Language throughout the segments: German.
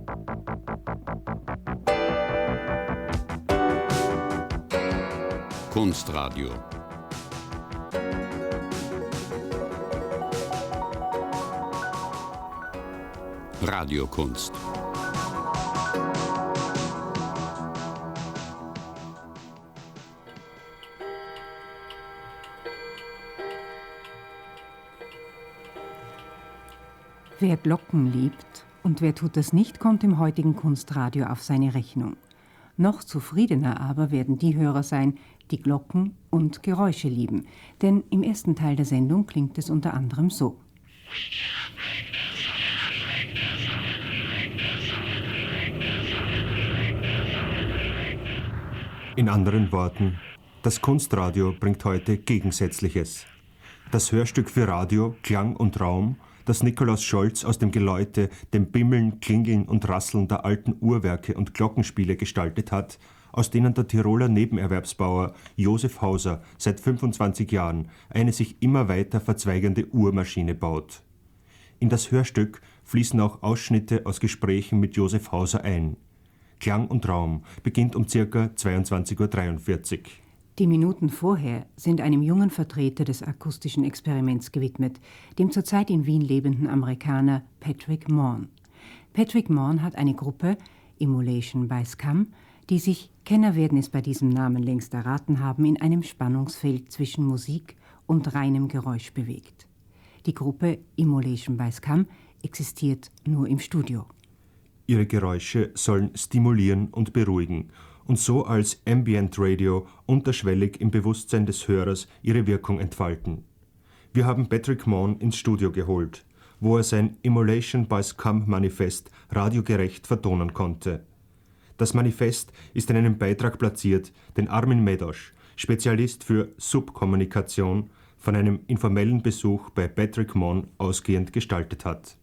Kunstradio. Radiokunst. Wer Glocken liebt und wer tut das nicht, kommt im heutigen Kunstradio auf seine Rechnung. Noch zufriedener aber werden die Hörer sein, die Glocken und Geräusche lieben. Denn im ersten Teil der Sendung klingt es unter anderem so. In anderen Worten, das Kunstradio bringt heute Gegensätzliches. Das Hörstück für Radio, Klang und Raum, das Nikolaus Scholz aus dem Geläute, dem Bimmeln, Klingeln und Rasseln der alten Uhrwerke und Glockenspiele gestaltet hat, aus denen der Tiroler Nebenerwerbsbauer Josef Hauser seit 25 Jahren eine sich immer weiter verzweigende Uhrmaschine baut. In das Hörstück fließen auch Ausschnitte aus Gesprächen mit Josef Hauser ein. Klang und Raum beginnt um ca. 22:43 Uhr. Die Minuten vorher sind einem jungen Vertreter des akustischen Experiments gewidmet, dem zurzeit in Wien lebenden Amerikaner Patrick Morn. Patrick Morn hat eine Gruppe, Immolation by Scum, die sich, Kenner werden es bei diesem Namen längst erraten haben, in einem Spannungsfeld zwischen Musik und reinem Geräusch bewegt. Die Gruppe Immolation by Scum existiert nur im Studio. Ihre Geräusche sollen stimulieren und beruhigen und so als Ambient Radio unterschwellig im Bewusstsein des Hörers ihre Wirkung entfalten. Wir haben Patrick Morn ins Studio geholt, wo er sein Immolation by Scum Manifest radiogerecht vertonen konnte. Das Manifest ist in einem Beitrag platziert, den Armin Medosch, Spezialist für Subkommunikation, von einem informellen Besuch bei Patrick Morn ausgehend gestaltet hat.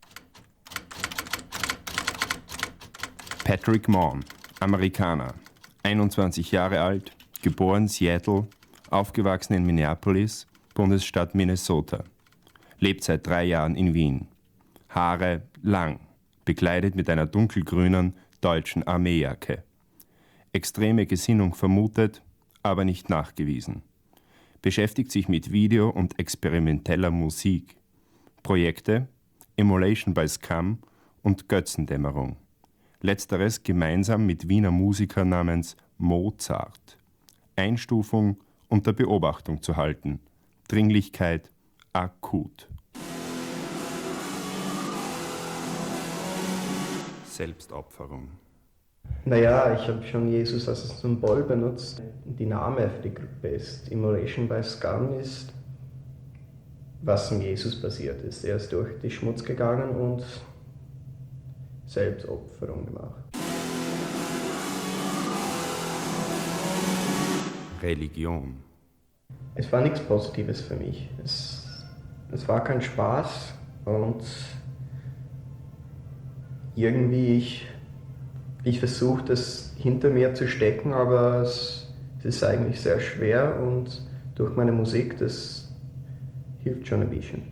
Patrick Morn, Amerikaner, 21 Jahre alt, geboren Seattle, aufgewachsen in Minneapolis, Bundesstaat Minnesota. Lebt seit 3 Jahren in Wien. Haare lang, bekleidet mit einer dunkelgrünen deutschen Armeejacke. Extreme Gesinnung vermutet, aber nicht nachgewiesen. Beschäftigt sich mit Video und experimenteller Musik. Projekte, Immolation by Scum und Götzendämmerung. Letzteres gemeinsam mit Wiener Musikern namens Mozart. Einstufung unter Beobachtung zu halten. Dringlichkeit akut. Selbstopferung. Naja, ich habe schon Jesus als Symbol benutzt. Die Name für die Gruppe ist Immolation by Scum, ist, was mit Jesus passiert ist. Er ist durch die Schmutz gegangen und Selbstopferung gemacht. Religion. Es war nichts Positives für mich. Es war kein Spaß und irgendwie ich versuche das hinter mir zu stecken, aber es ist eigentlich sehr schwer und durch meine Musik, das hilft schon ein bisschen.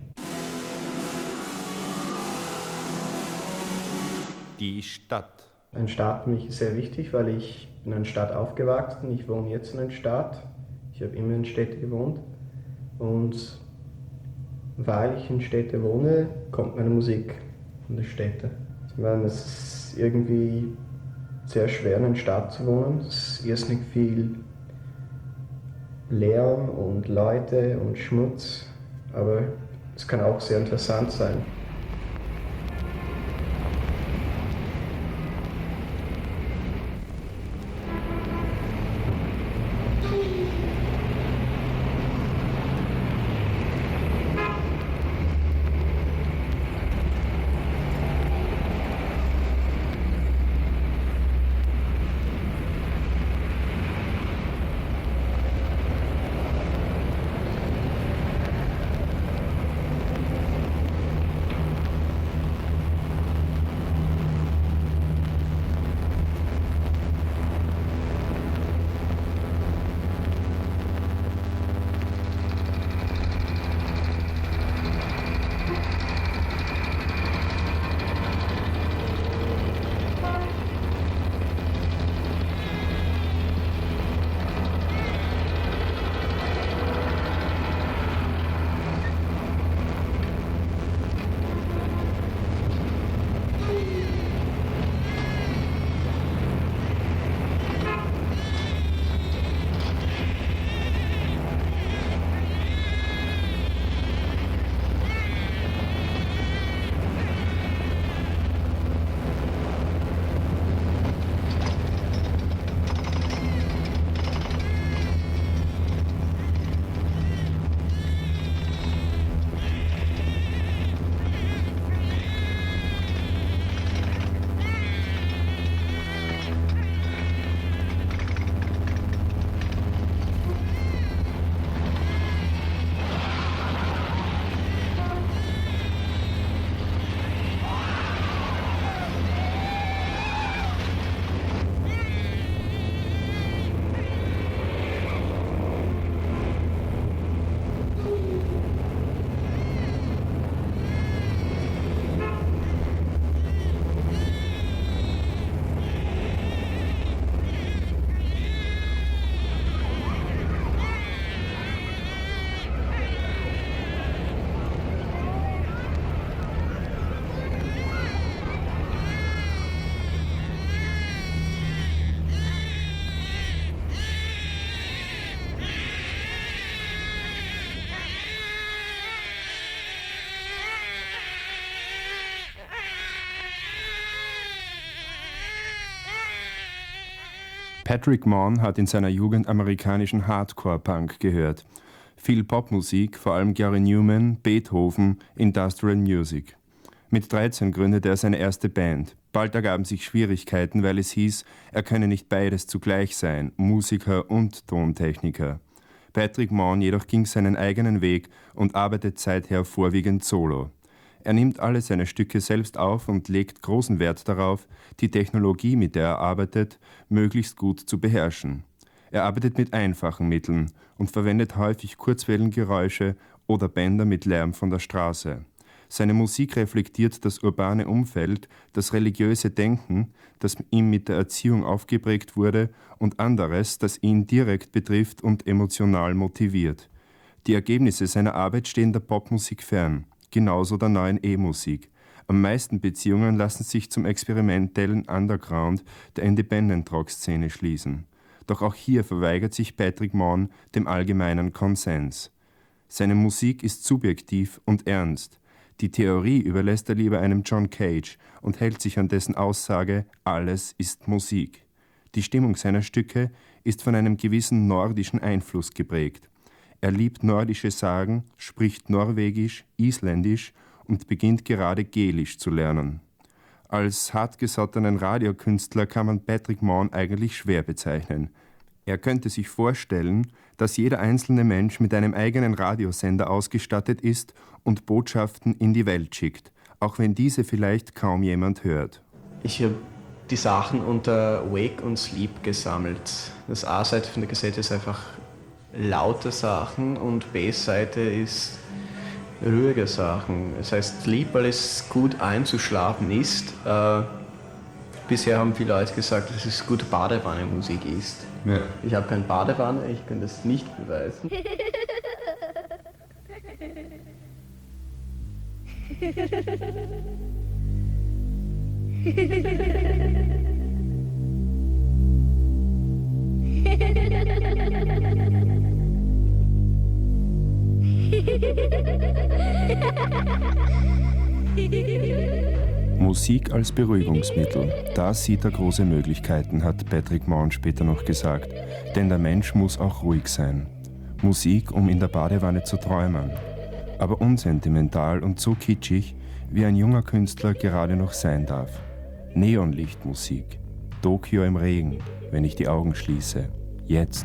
Die Stadt. Ein Stadt für mich ist sehr wichtig, weil ich bin in einer Stadt aufgewachsen. Ich wohne jetzt in einer Stadt. Ich habe immer in Städten gewohnt. Und weil ich in Städten wohne, kommt meine Musik von den Städten. Ich meine, es ist irgendwie sehr schwer, in einer Stadt zu wohnen. Es ist irrsinnig viel Lärm und Leute und Schmutz. Aber es kann auch sehr interessant sein. Patrick Mann hat in seiner Jugend amerikanischen Hardcore-Punk gehört. Viel Popmusik, vor allem Gary Newman, Beethoven, Industrial Music. Mit 13 gründete er seine erste Band. Bald ergaben sich Schwierigkeiten, weil es hieß, er könne nicht beides zugleich sein, Musiker und Tontechniker. Patrick Mann jedoch ging seinen eigenen Weg und arbeitet seither vorwiegend solo. Er nimmt alle seine Stücke selbst auf und legt großen Wert darauf, die Technologie, mit der er arbeitet, möglichst gut zu beherrschen. Er arbeitet mit einfachen Mitteln und verwendet häufig Kurzwellengeräusche oder Bänder mit Lärm von der Straße. Seine Musik reflektiert das urbane Umfeld, das religiöse Denken, das ihm mit der Erziehung aufgeprägt wurde, und anderes, das ihn direkt betrifft und emotional motiviert. Die Ergebnisse seiner Arbeit stehen der Popmusik fern. Genauso der neuen E-Musik. Am meisten Beziehungen lassen sich zum experimentellen Underground der Independent-Rock-Szene schließen. Doch auch hier verweigert sich Patrick Mann dem allgemeinen Konsens. Seine Musik ist subjektiv und ernst. Die Theorie überlässt er lieber einem John Cage und hält sich an dessen Aussage, alles ist Musik. Die Stimmung seiner Stücke ist von einem gewissen nordischen Einfluss geprägt. Er liebt nordische Sagen, spricht Norwegisch, Isländisch und beginnt gerade Gälisch zu lernen. Als hartgesottenen Radiokünstler kann man Patrick Mann eigentlich schwer bezeichnen. Er könnte sich vorstellen, dass jeder einzelne Mensch mit einem eigenen Radiosender ausgestattet ist und Botschaften in die Welt schickt, auch wenn diese vielleicht kaum jemand hört. Ich habe die Sachen unter Wake und Sleep gesammelt. Das A-Seite von der Kassette ist einfach laute Sachen und B-Seite ist ruhige Sachen. Das heißt, Sleep, weil es gut einzuschlafen ist. Bisher haben viele Leute gesagt, dass es gut Badewanne-Musik ist. Ja. Ich habe keine Badewanne, ich kann das nicht beweisen. Musik als Beruhigungsmittel, da sieht er große Möglichkeiten, hat Patrick Mann später noch gesagt. Denn der Mensch muss auch ruhig sein. Musik, um in der Badewanne zu träumen. Aber unsentimental und so kitschig, wie ein junger Künstler gerade noch sein darf. Neonlichtmusik. Tokio im Regen, wenn ich die Augen schließe. Jetzt.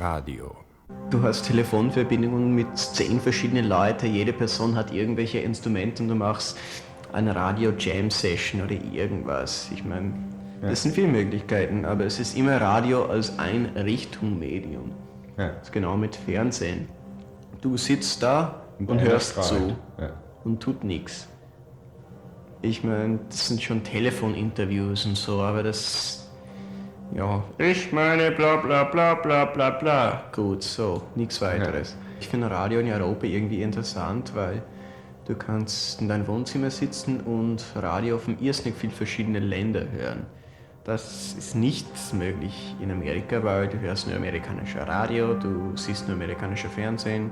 Radio. Du hast Telefonverbindungen mit 10 verschiedenen Leuten, jede Person hat irgendwelche Instrumente und du machst eine Radio-Jam-Session oder irgendwas. Ich meine, das sind viele Möglichkeiten, aber es ist immer Radio als Einrichtungsmedium. Ja. Das ist genau mit Fernsehen. Du sitzt da und hörst zu und tut nichts. Ich meine, das sind schon Telefoninterviews und so, aber das, ja, ich meine bla bla bla bla bla bla. Gut, so, nichts weiteres. Ja. Ich finde Radio in Europa irgendwie interessant, weil du kannst in deinem Wohnzimmer sitzen und Radio von irrsinnig vielen verschiedenen Ländern hören. Das ist nicht möglich in Amerika, weil du hörst nur amerikanisches Radio, du siehst nur amerikanisches Fernsehen.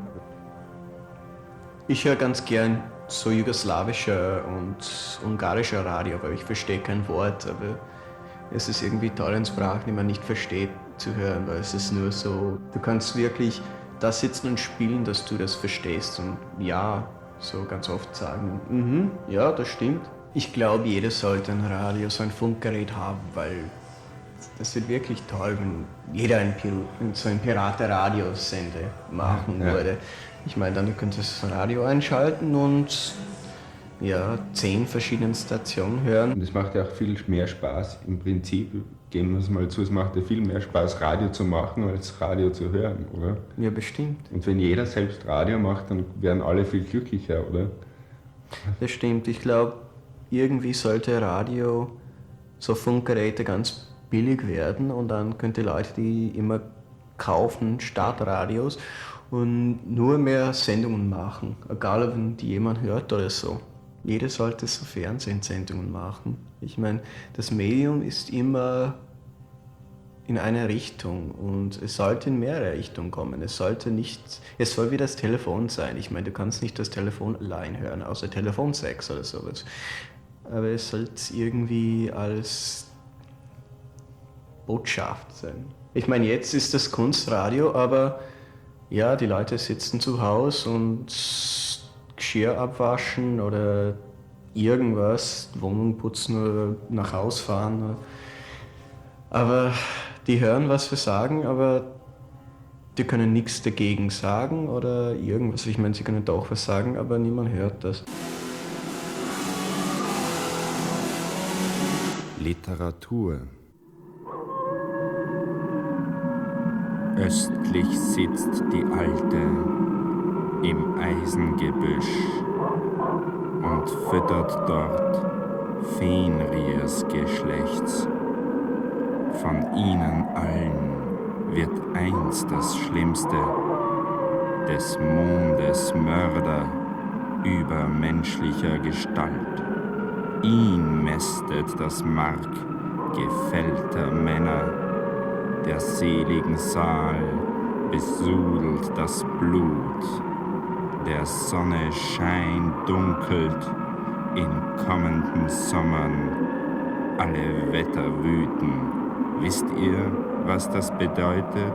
Ich höre ganz gern so jugoslawischer und ungarischer Radio, weil ich verstehe kein Wort, aber es ist irgendwie toll in Sprachen, die man nicht versteht, zu hören, weil es ist nur so, du kannst wirklich da sitzen und spielen, dass du das verstehst und ja, so ganz oft sagen, ja, das stimmt. Ich glaube, jeder sollte ein Radio, so ein Funkgerät haben, weil das wird wirklich toll, wenn jeder so ein Piratenradiosender machen würde. Ich meine, dann könntest du das Radio einschalten und ja, 10 verschiedene Stationen hören. Und es macht ja auch viel mehr Spaß. Im Prinzip, geben wir es mal zu, es macht ja viel mehr Spaß, Radio zu machen, als Radio zu hören, oder? Ja, bestimmt. Und wenn jeder selbst Radio macht, dann werden alle viel glücklicher, oder? Das stimmt. Ich glaube, irgendwie sollte Radio, so Funkgeräte ganz billig werden und dann könnte Leute die immer kaufen, Startradios und nur mehr Sendungen machen, egal ob die jemand hört oder so. Jeder sollte so Fernsehsendungen machen. Ich meine, das Medium ist immer in eine Richtung und es sollte in mehrere Richtungen kommen. Es soll wie das Telefon sein. Ich meine, du kannst nicht das Telefon allein hören, außer Telefonsex oder sowas. Aber es sollte irgendwie als Botschaft sein. Ich meine, jetzt ist das Kunstradio, aber ja, die Leute sitzen zu Hause und Geschirr abwaschen oder irgendwas, Wohnung putzen oder nach Haus fahren. Aber die hören, was wir sagen, aber die können nichts dagegen sagen oder irgendwas. Ich meine, sie können doch was sagen, aber niemand hört das. Literatur. Östlich sitzt die Alte im Eisengebüsch und füttert dort Fenrisgeschlechts. Von ihnen allen wird einst das Schlimmste, des Mondes Mörder übermenschlicher Gestalt. Ihn mästet das Mark gefällter Männer, der seligen Saal besudelt das Blut, der Sonne Schein dunkelt in kommenden Sommern, alle Wetter wüten. Wisst ihr, was das bedeutet?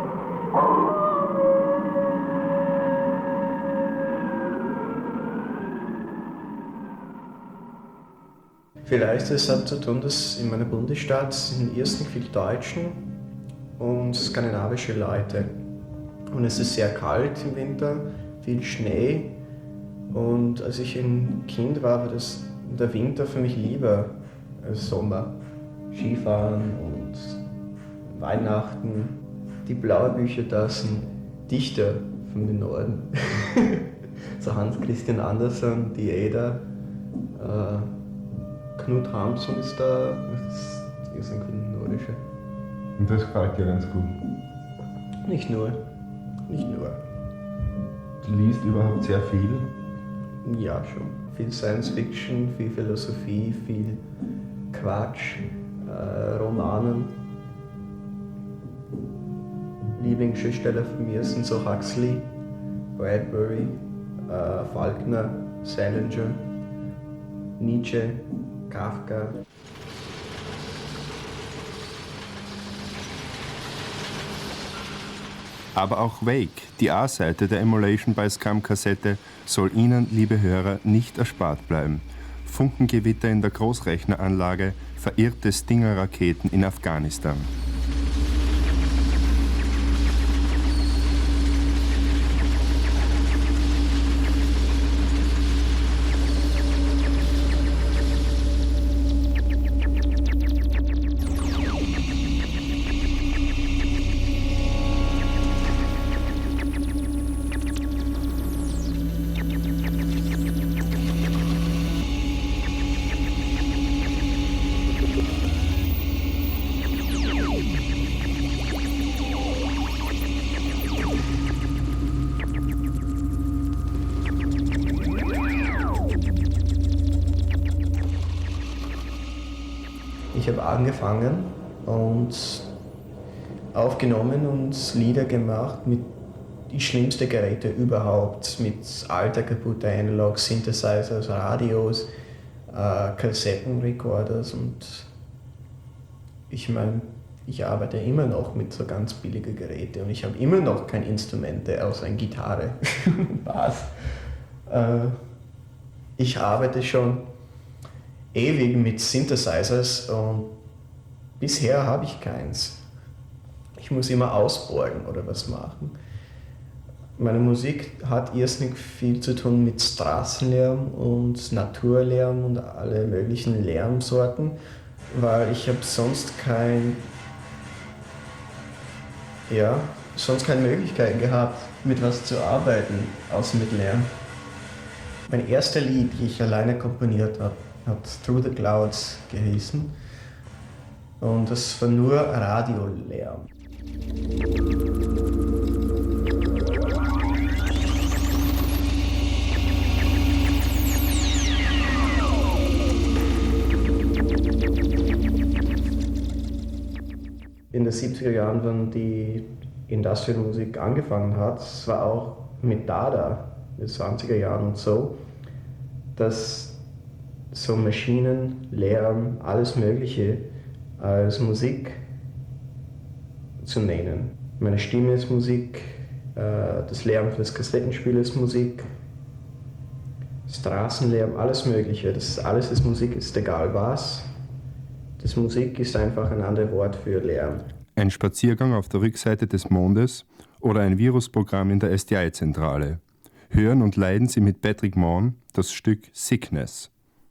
Vielleicht es hat zu tun, dass in meinem Bundesstaat sind irrsinnig viele Deutschen und skandinavische Leute. Und es ist sehr kalt im Winter, viel Schnee. Und als ich ein Kind war der Winter für mich lieber als Sommer. Skifahren und Weihnachten. Die blauen Bücher da sind Dichter von den Norden. So Hans Christian Andersen, die Eder. Knut Hamsun ist da, das ist ein nordischer. Und das gefällt dir ganz gut? Nicht nur. Du liest überhaupt sehr viel? Ja, schon. Viel Science Fiction, viel Philosophie, viel Quatsch, Romanen. Lieblingsschriftsteller von mir sind so Huxley, Bradbury, Faulkner, Salinger, Nietzsche, Kafka. Aber auch Wake, die A-Seite der Immolation by Scum-Kassette, soll Ihnen, liebe Hörer, nicht erspart bleiben. Funkengewitter in der Großrechneranlage, verirrte Stinger-Raketen in Afghanistan. Ich habe angefangen und aufgenommen und Lieder gemacht mit die schlimmsten Geräte überhaupt, mit alter kaputter Analog, Synthesizers, Radios, Kassettenrecorders und ich meine, ich arbeite immer noch mit so ganz billigen Geräten und ich habe immer noch keine Instrumente außer eine Gitarre und Bass. Ich arbeite schon ewig mit Synthesizers und bisher habe ich keins. Ich muss immer ausborgen oder was machen. Meine Musik hat irrsinnig viel zu tun mit Straßenlärm und Naturlärm und alle möglichen Lärmsorten, weil ich habe sonst keine Möglichkeit gehabt, mit was zu arbeiten, außer mit Lärm. Mein erstes Lied, das ich alleine komponiert habe, hat Through the Clouds gehießen und das war nur Radiolärm. In den 70er Jahren, wenn die Industrial-Musik angefangen hat, es war auch mit Dada, in den 20er Jahren und so, dass so Maschinen, Lärm, alles Mögliche als Musik zu nennen. Meine Stimme ist Musik, das Lärm für das Kassettenspiel ist Musik, Straßenlärm, alles Mögliche, alles ist Musik, ist egal was. Das Musik ist einfach ein anderes Wort für Lärm. Ein Spaziergang auf der Rückseite des Mondes oder ein Virusprogramm in der SDI-Zentrale. Hören und leiden Sie mit Patrick Maughan das Stück Sickness.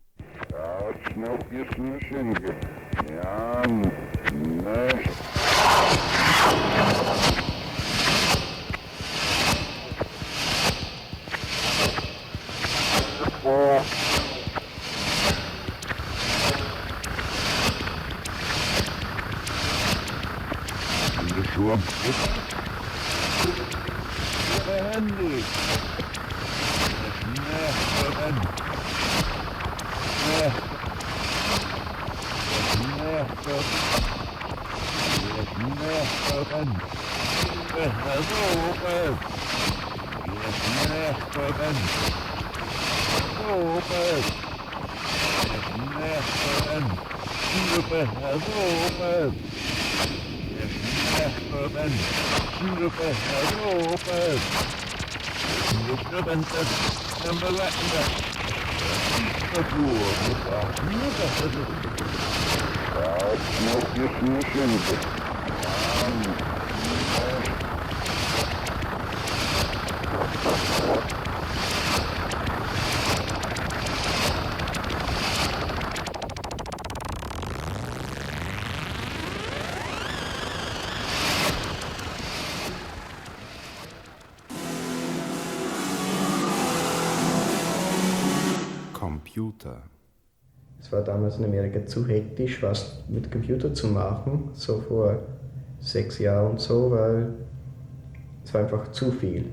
Computer. Es war damals in Amerika zu hektisch, was mit Computer zu machen, so vor 6 Jahren und so, weil es war einfach zu viel.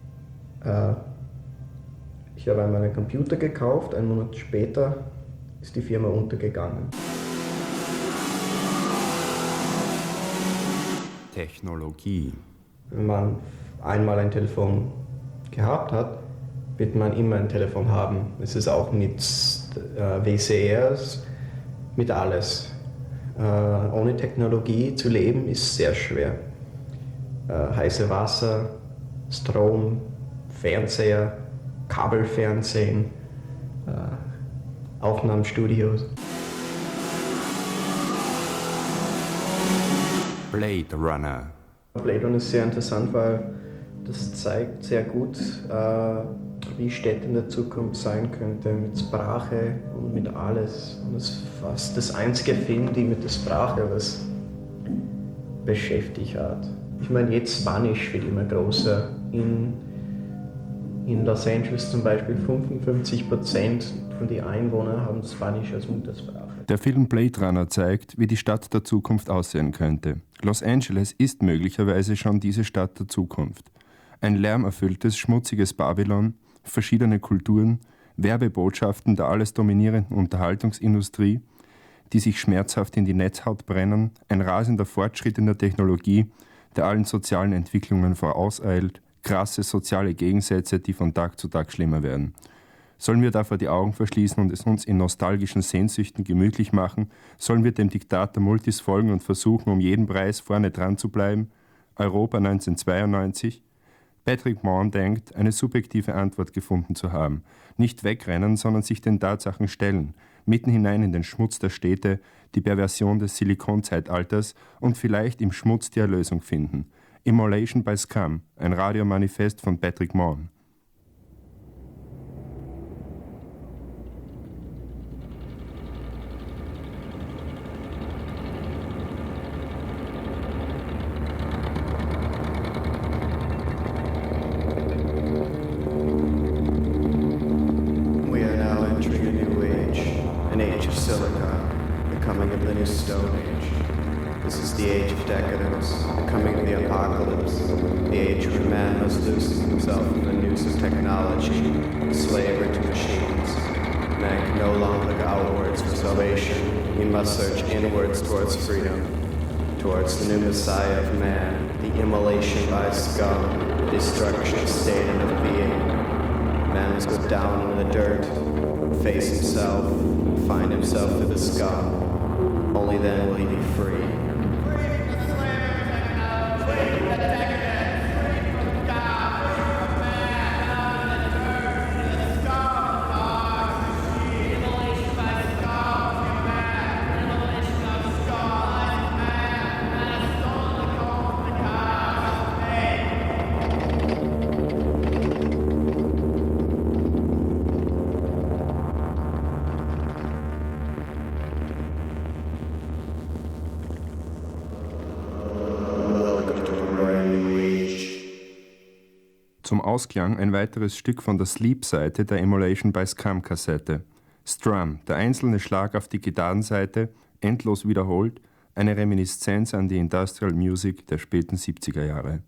Ich habe einmal einen Computer gekauft, einen Monat später ist die Firma untergegangen. Technologie. Wenn man einmal ein Telefon gehabt hat, wird man immer ein Telefon haben. Es ist auch mit WCRs, mit alles. Ohne Technologie zu leben ist sehr schwer. Heiße Wasser, Strom, Fernseher, Kabelfernsehen, Aufnahmestudios. Blade Runner. Blade Runner ist sehr interessant, weil das zeigt sehr gut, wie Städte in der Zukunft sein könnte, mit Sprache und mit alles. Und es ist fast das einzige Film, die mit der Sprache was beschäftigt hat. Ich meine, jetzt Spanisch wird immer größer. In Los Angeles zum Beispiel 55% von den Einwohnern haben Spanisch als Muttersprache. Der Film Blade Runner zeigt, wie die Stadt der Zukunft aussehen könnte. Los Angeles ist möglicherweise schon diese Stadt der Zukunft. Ein lärmerfülltes, schmutziges Babylon, verschiedene Kulturen, Werbebotschaften der alles dominierenden Unterhaltungsindustrie, die sich schmerzhaft in die Netzhaut brennen, ein rasender Fortschritt in der Technologie, der allen sozialen Entwicklungen vorauseilt, krasse soziale Gegensätze, die von Tag zu Tag schlimmer werden. Sollen wir davor die Augen verschließen und es uns in nostalgischen Sehnsüchten gemütlich machen? Sollen wir dem Diktat der Multis folgen und versuchen, um jeden Preis vorne dran zu bleiben? Europa 1992? Patrick Mann denkt, eine subjektive Antwort gefunden zu haben. Nicht wegrennen, sondern sich den Tatsachen stellen. Mitten hinein in den Schmutz der Städte, die Perversion des Silikonzeitalters und vielleicht im Schmutz die Erlösung finden. Immolation by Scum, ein Radiomanifest von Patrick Mann. Towards the new Messiah of man, the immolation by scum, destruction of state and of being. Man must go down in the dirt, face himself, find himself through the scum. Only then will he be free. Zum Ausklang ein weiteres Stück von der Sleep-Seite der Immolation by Scum-Kassette. Strum, der einzelne Schlag auf die Gitarrenseite, endlos wiederholt, eine Reminiszenz an die Industrial Music der späten 70er Jahre.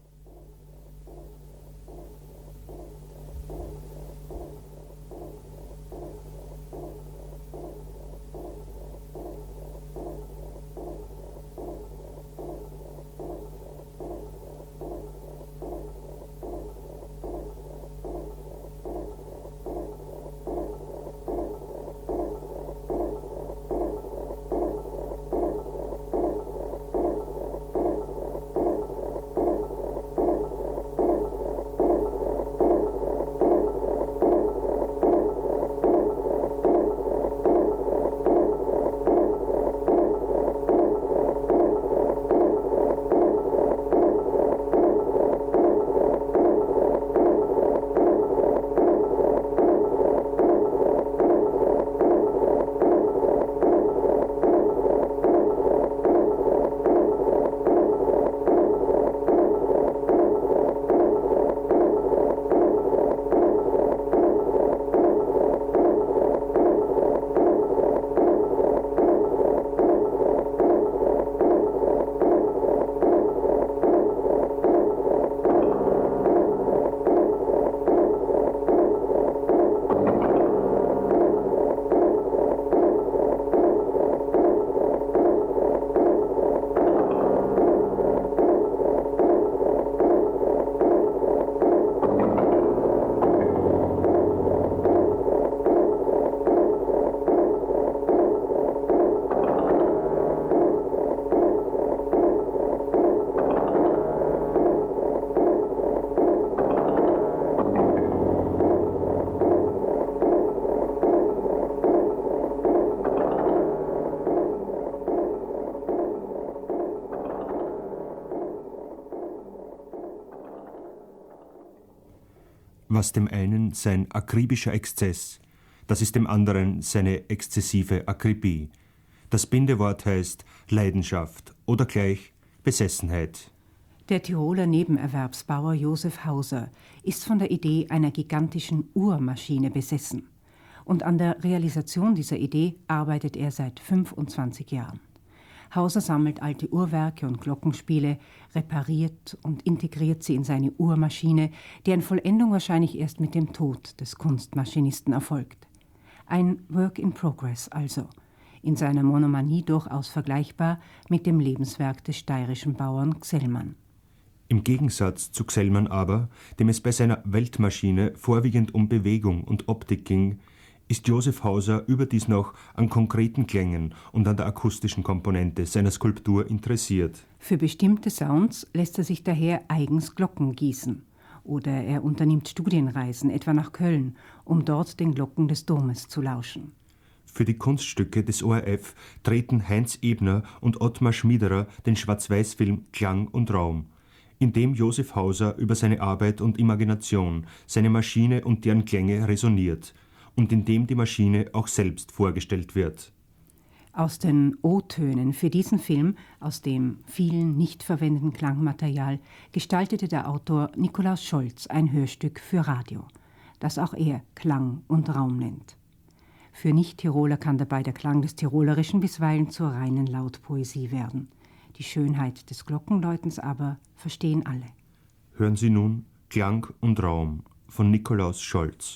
Was dem einen sein akribischer Exzess, das ist dem anderen seine exzessive Akribie. Das Bindewort heißt Leidenschaft oder gleich Besessenheit. Der Tiroler Nebenerwerbsbauer Josef Hauser ist von der Idee einer gigantischen Uhrmaschine besessen. Und an der Realisation dieser Idee arbeitet er seit 25 Jahren. Hauser sammelt alte Uhrwerke und Glockenspiele, repariert und integriert sie in seine Uhrmaschine, deren Vollendung wahrscheinlich erst mit dem Tod des Kunstmaschinisten erfolgt. Ein Work in Progress also. in seiner Monomanie durchaus vergleichbar mit dem Lebenswerk des steirischen Bauern Gsellmann. Im Gegensatz zu Gsellmann aber, dem es bei seiner Weltmaschine vorwiegend um Bewegung und Optik ging, ist Josef Hauser überdies noch an konkreten Klängen und an der akustischen Komponente seiner Skulptur interessiert. Für bestimmte Sounds lässt er sich daher eigens Glocken gießen. Oder er unternimmt Studienreisen, etwa nach Köln, um dort den Glocken des Domes zu lauschen. Für die Kunststücke des ORF treten Heinz Ebner und Ottmar Schmiederer den Schwarz-Weiß-Film Klang und Raum, in dem Josef Hauser über seine Arbeit und Imagination, seine Maschine und deren Klänge resoniert und in dem die Maschine auch selbst vorgestellt wird. Aus den O-Tönen für diesen Film, aus dem vielen nicht verwendeten Klangmaterial, gestaltete der Autor Nikolaus Scholz ein Hörstück für Radio, das auch er Klang und Raum nennt. Für Nicht-Tiroler kann dabei der Klang des Tirolerischen bisweilen zur reinen Lautpoesie werden. Die Schönheit des Glockenläutens aber verstehen alle. Hören Sie nun Klang und Raum von Nikolaus Scholz.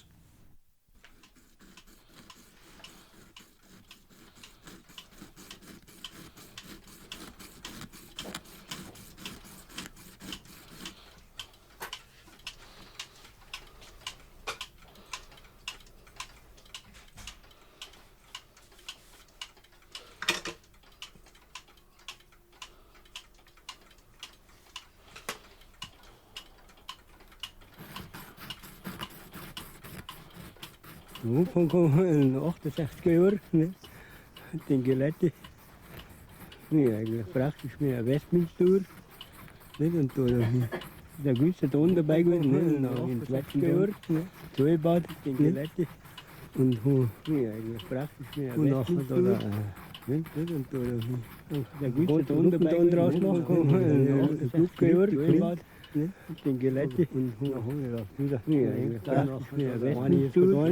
Anfang in den 68er Jahren, ne? Den Gelette. Ja, eigentlich praktisch mehr Westminster. Nicht? Und da der gewisse Ton dabei gewesen, ne? Und auch in den 20er Jahren, ne? Zollbad, den Gelette. Und ja, eigentlich praktisch mehr Westminster. Und da der gewisse Ton dabei draus machen, in den 80er Jahren, Zollbad. Den Gelette und wieder praktisch mehr Westminster.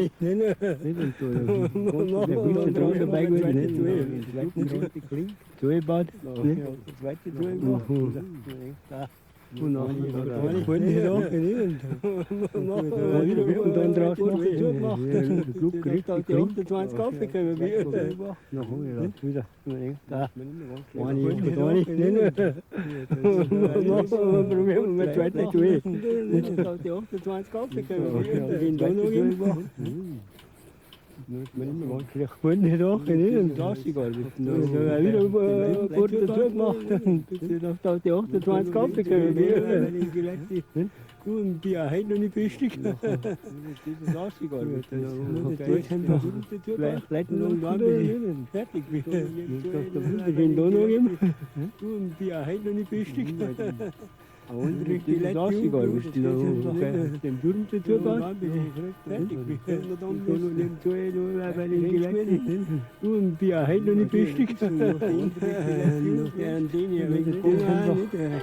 Der gewisse Ton dabei gewesen, ne? Zollbad, ne? Und dann draus noch den Club gekriegt, die 28 aufgekommen wieder. Wieder. Da. Waren ich gar nicht nennen. Noch ein Problem mit zweiter Tour. Die 28 aufgekommen wieder. Den da noch immer. Ich wollte nicht auch nicht. Das ist egal. Wieder über kurze Tour gemacht. Dass die 28 aufgekommen wieder. Und die auch heute noch nicht bestätigt. Das ist auch egal. Vielleicht noch ein bisschen fertig. Da gehen da noch immer. Und die auch heute noch nicht bestätigt. Und richtig, das ist auch egal, was die noch den Turm dazu bauen. Fertig. Und die auch heute noch nicht bestätigt. Noch an den hier wegen dem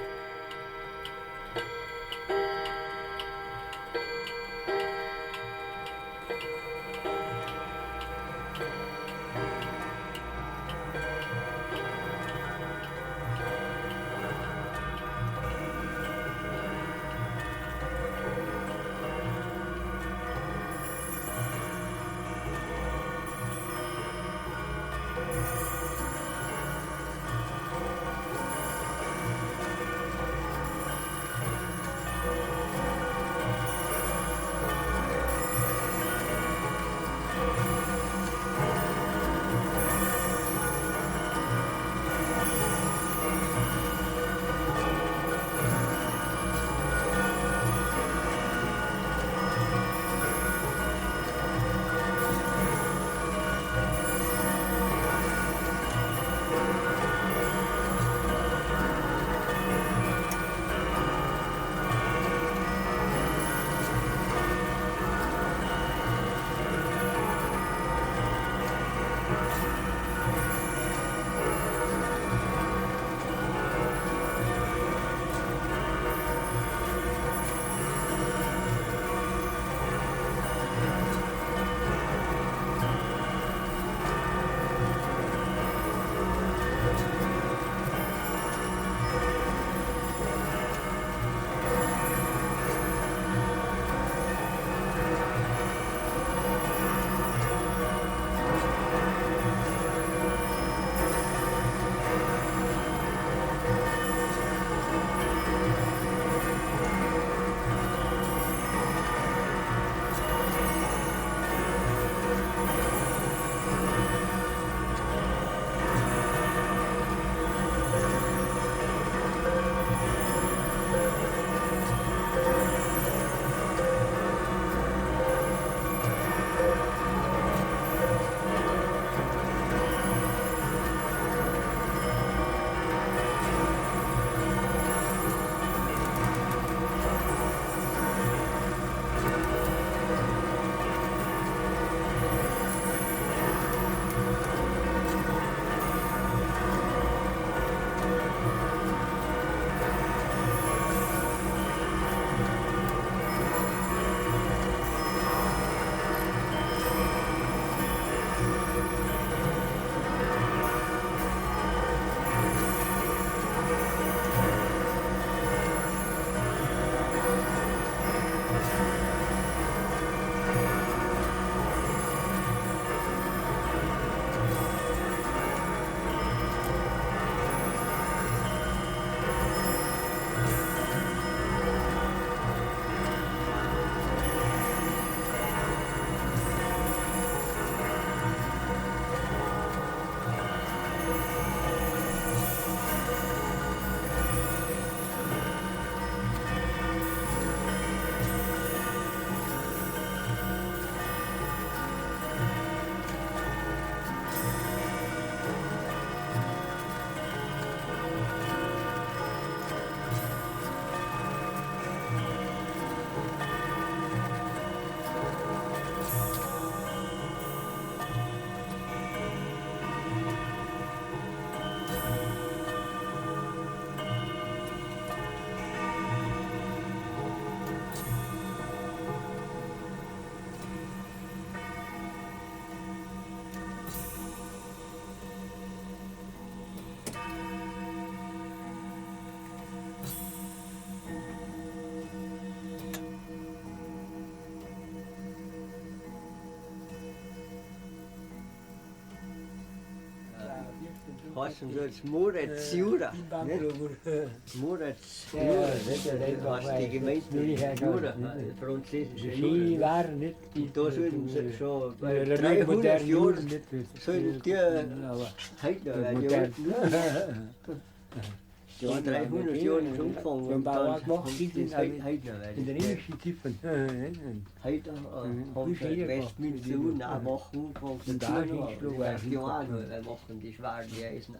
heißen jetzt Moritz Jura. Moritz Jura, das heißt die Gemeinde Jura, französische Die Jura. waren nicht die. Da sollten sie schon bei Ja, 300 modernen Jahren, Juden nicht. sollten die heute noch, weil die alten, die waren 300 Jahre schon umgefangen Die haben und auch dann gemacht, haben sie die das heute noch, weil In den die indischen Tippen. heute haben sie Westminster unten auch machen angefangen zu Und da tun, ist aber Schluck, die weißt ja auch noch, weil machen die Schwaren die Eisen.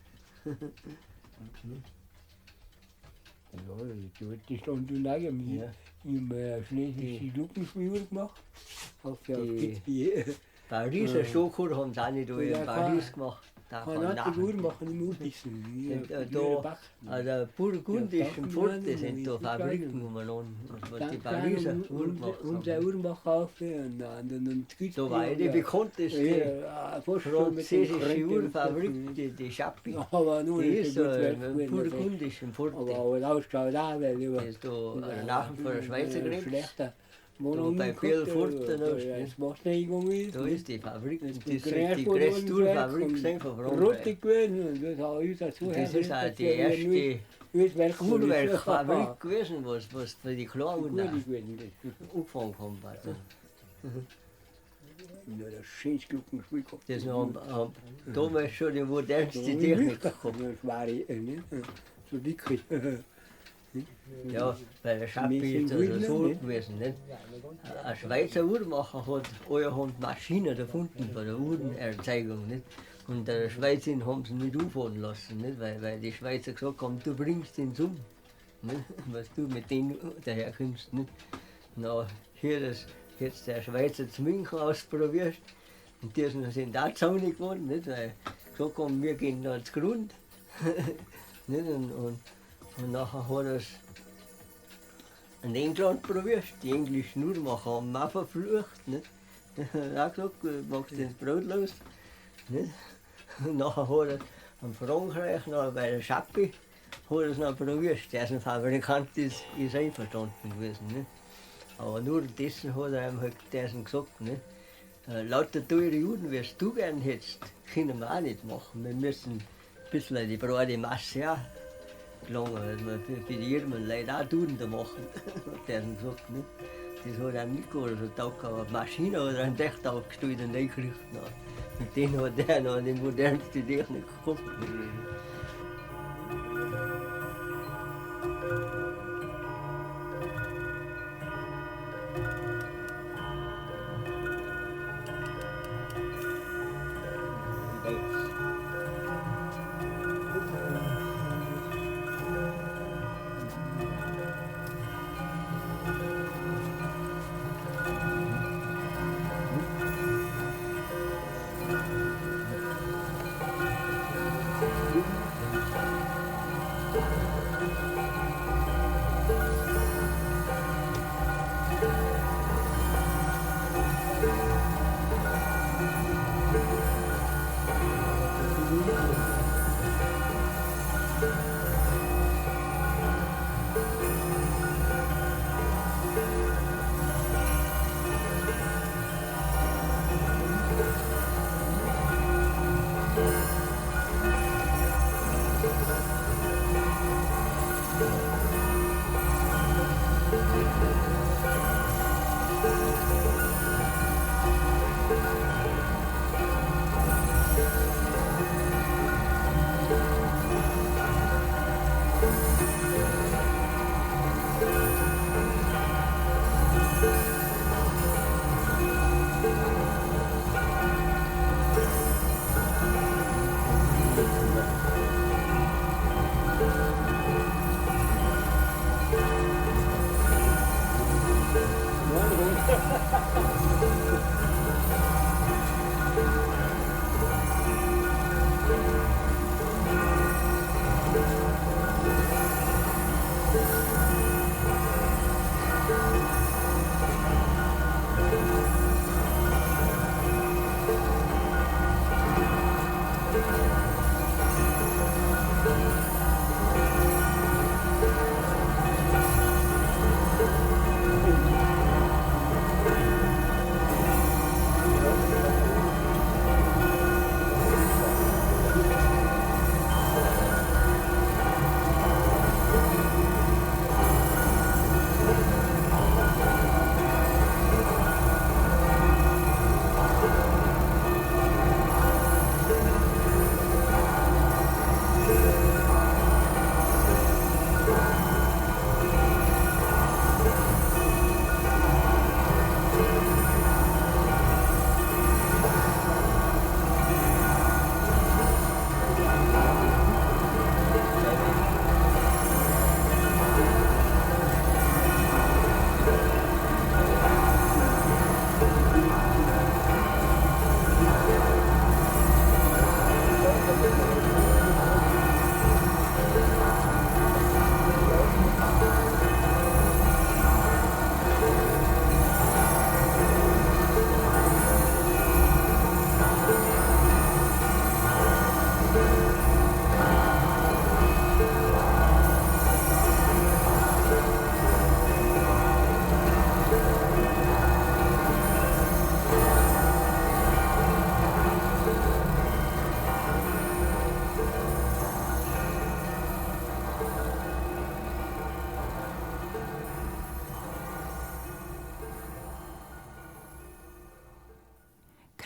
Ja, die standen auch im schlesischen Glockenspiel gemacht. Auf der Die- Spitze. Pariser Schokol haben sie auch nicht alle in Paris gemacht. Da Kann von auch die nachher. Uhr machen im Ubissen. Sind, da, an der burgundischen Pforte sind da Fabriken umeinander. Was die Pariser Uhr gemacht Unser haben. Uhrmacher auf und Da war die bekannteste französische Uhrfabrik, die Schappi. Aber nur Die nicht ist so da gut in Werk der gewesen. burgundischen Aber Pforte. auch ausgeschaut auch, weil Die ist da nachher von der Schweizer Grenze. schlechter bei Bielefeld, das macht nicht gegangen. Da ist die Fabrik, Das das ist die Grenzboden größte Uhrfabrik gesehen von Rote Frankreich. gewesen. Und das hat uns dazu Das ist auch die erste Uhrwerkfabrik gewesen, was für die Kleinen angefangen haben. Also. Nur das schönste Glockenspiel gehabt. Das haben damals schon die modernste Technik gehabt. Das war so dick. Ja, bei der Schappi ist das so gewesen. Nicht? Ein Schweizer Uhrmacher hat allerhand Maschinen erfunden bei der Uhrenerzeugung. Nicht? Und der Schweizer haben sie nicht umfahren lassen, nicht? Weil die Schweizer gesagt haben, du bringst den um, nicht? Was du mit denen daherkommst. Nicht? Na, hier das jetzt der Schweizer zu München ausprobiert und die sind auch zornig geworden, nicht? Weil sie gesagt haben, wir gehen da ins Grund. Nicht? Und nachher hat er es in England probiert. Die englischen Uhrmacher haben ihn auch verflucht. Nicht? Er hat auch gesagt, machst du ins Brot los. Nicht? Und nachher hat er in Frankreich, noch bei der Schappi, hat er es noch probiert. Der ist ein Fabrikant, ist einverstanden gewesen. Nicht? Aber nur dessen hat er ihm halt gesagt, nicht? Lauter teure Uhren, wie du gern hättest, können wir auch nicht machen. Wir müssen ein bisschen die breite Masse auch gelangen, weil wir für die Irmen leider auch Uhren da machen. Hat er gesagt, nicht? Das hat er nicht gehabt, also da eine Maschine oder ein Dach aufgestellt und eingerichtet. Mit denen hat er noch die modernste Technik gehabt.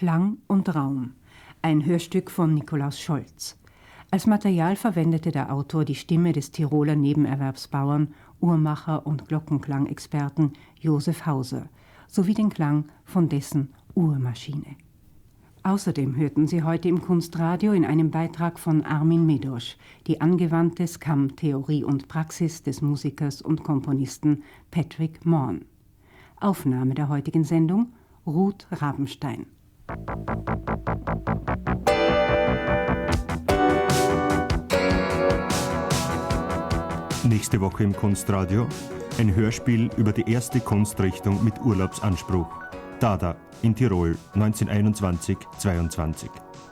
Klang und Raum, ein Hörstück von Nikolaus Scholz. Als Material verwendete der Autor die Stimme des Tiroler Nebenerwerbsbauern, Uhrmacher und Glockenklangexperten Josef Hauser sowie den Klang von dessen Uhrmaschine. Außerdem hörten Sie heute im Kunstradio in einem Beitrag von Armin Medosch die angewandte Skam-Theorie und Praxis des Musikers und Komponisten Patrick Morn. Aufnahme der heutigen Sendung Ruth Rabenstein. Nächste Woche im Kunstradio ein Hörspiel über die erste Kunstrichtung mit Urlaubsanspruch. Dada in Tirol 1921-22.